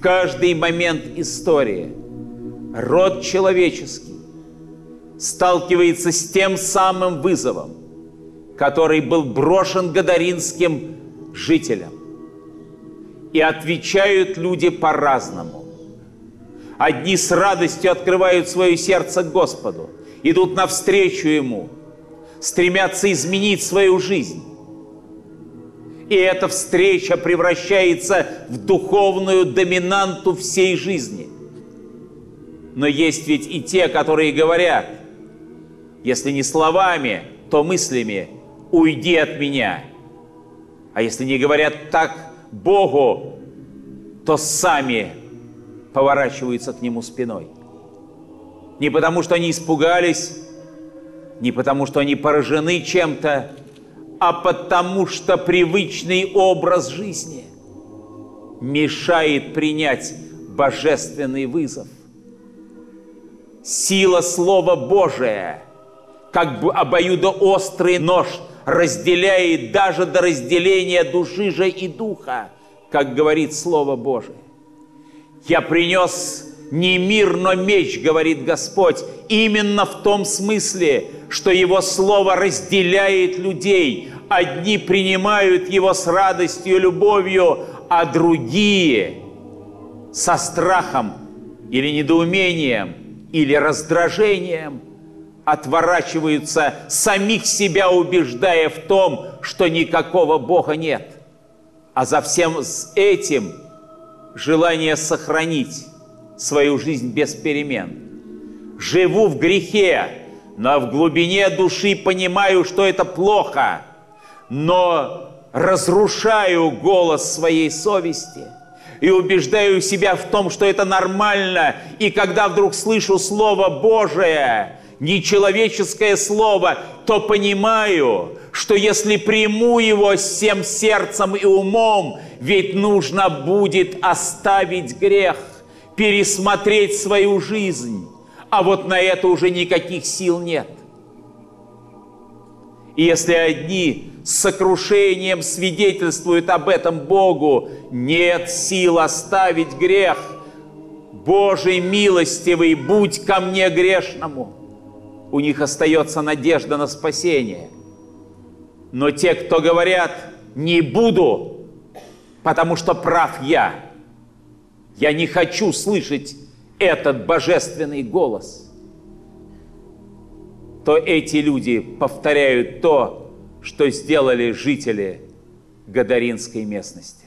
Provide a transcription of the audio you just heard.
каждый момент истории род человеческий сталкивается с тем самым вызовом, который был брошен гадаринским жителям. И отвечают люди по-разному. Одни с радостью открывают свое сердце к Господу, идут навстречу Ему, стремятся изменить свою жизнь. И эта встреча превращается в духовную доминанту всей жизни. Но есть ведь и те, которые говорят, если не словами, то мыслями: «Уйди от меня». А если не говорят так Богу, то сами поворачиваются к Нему спиной. Не потому, что они испугались, не потому, что они поражены чем-то, а потому, что привычный образ жизни мешает принять божественный вызов. Сила Слова Божия, как бы обоюдоострый нож, разделяет даже до разделения души же и духа, как говорит Слово Божие. «Я принес не мир, но меч», говорит Господь, именно в том смысле, что Его Слово разделяет людей. Одни принимают Его с радостью и любовью, а другие со страхом или недоумением, или раздражением отворачиваются, самих себя убеждая в том, что никакого Бога нет. А за всем этим желание сохранить свою жизнь без перемен. Живу в грехе, но в глубине души понимаю, что это плохо, но разрушаю голос своей совести и убеждаю себя в том, что это нормально. И когда вдруг слышу Слово Божие, не человеческое слово, то понимаю, что если приму его всем сердцем и умом, ведь нужно будет оставить грех, пересмотреть свою жизнь, а вот на это уже никаких сил нет. И если одни с сокрушением свидетельствуют об этом Богу, нет сил оставить грех, Божий милостивый, будь ко мне грешному, у них остается надежда на спасение. Но те, кто говорят: не буду, потому что прав я не хочу слышать этот божественный голос, то эти люди повторяют то, что сделали жители Гадаринской местности.